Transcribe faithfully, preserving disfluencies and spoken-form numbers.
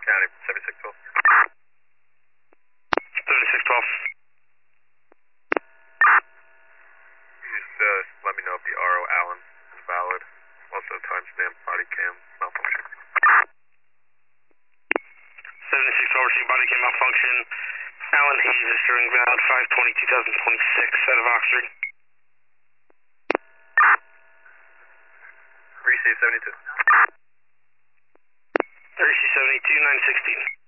County, seventy-six twelve. seventy-six twelve. Just uh, let me know if the R O Allen is valid. Also timestamp body cam malfunction. seventy-six twelve, receiving body cam malfunction. Alan Hayes is showing valid five twenty twenty twenty-six out of Oxford. Receive seventy-two. Receive seventy-two, nine sixteen.